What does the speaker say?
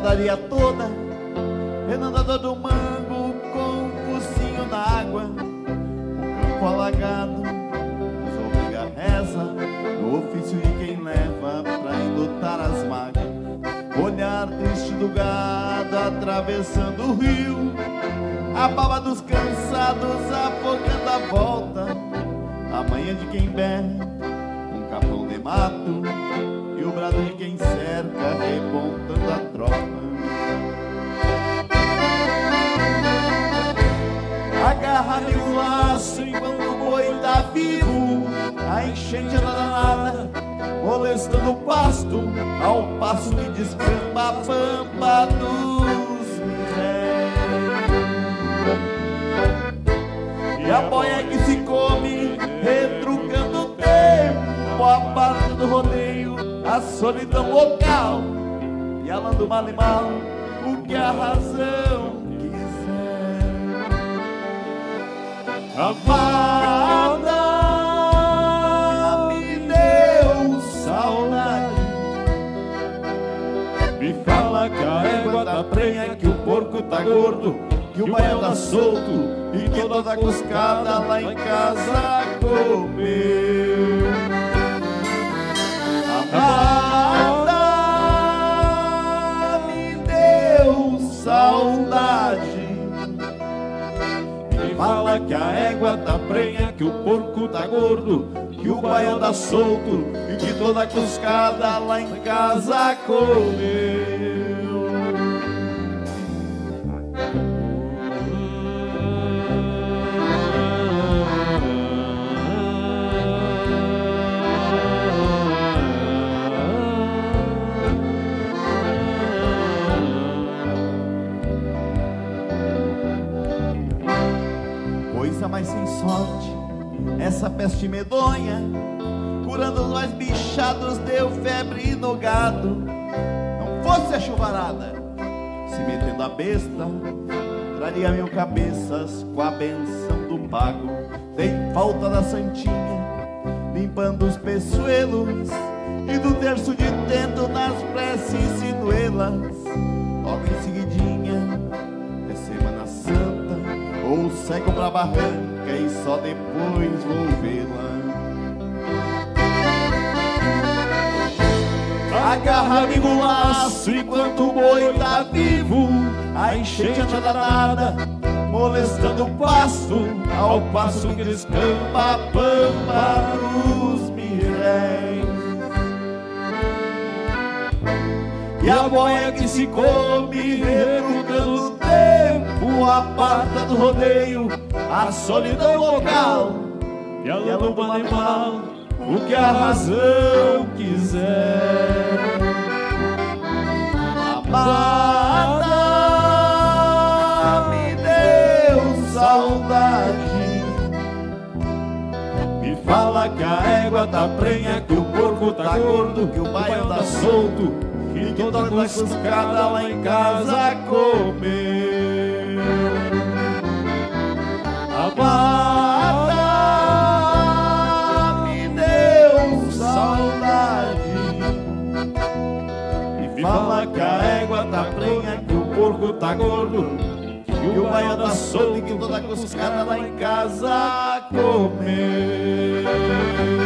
padaria toda, renadador do mango com o focinho na água. O campo alagado nos obriga a reza, no ofício de quem leva pra enlutar as mágoas. Olhar triste do gado atravessando o rio, a baba dos cansados afogando a volta, a manhã de quem berra, um capão de mato, e o brado de quem cerca repontando a tropa. Agarra-me o laço enquanto o boi tá vivo, a enchente anda danada, molestando o pasto, ao passo que descamba a pampa dos mirés. E a boia que se come, retrucando o tempo, a parte do rodeio, a solidão local, pialando mal e mal o que a razão quiser. Amada, me deu saudade, me fala que a égua tá prenha, que o porco tá gordo, que o baião tá solto e que toda a cuscada lá em casa comeu. Amada, me deu saudade, me fala que a égua tá prenha, que o porco tá gordo, que o baião tá solto e que toda a cuscada lá em casa comeu. Mas sem sorte, essa peste medonha, curando os mais bichados, deu febre no gado. Não fosse a chuvarada, se metendo a besta, traria mil cabeças com a benção do pago. Dei falta da santinha, limpando os peçoelos, e do terço de tento nas preces sinuelas. Logo em seguidinha, é Semana Santa, ou cego pra barranca e só depois vou vê-la. Agarra-me no laço enquanto o boi tá vivo, a enchente anda danada, molestando o pasto, ao passo que descampa a pampa dos miréis. E a boia que se come, retrucando o tempo, a pata do rodeio, a solidão local, e a lobo animal, o que a razão quiser. Amada, me deu saudade, me fala que a égua tá prenha, que o porco tá gordo, que o baião tá solto, e que toda a cuscada lá em casa comeu. Amada, me deu saudade, me fala que a égua tá prenha, que o porco tá gordo, que o baião tá solto e que toda a cuscada lá em casa comeu.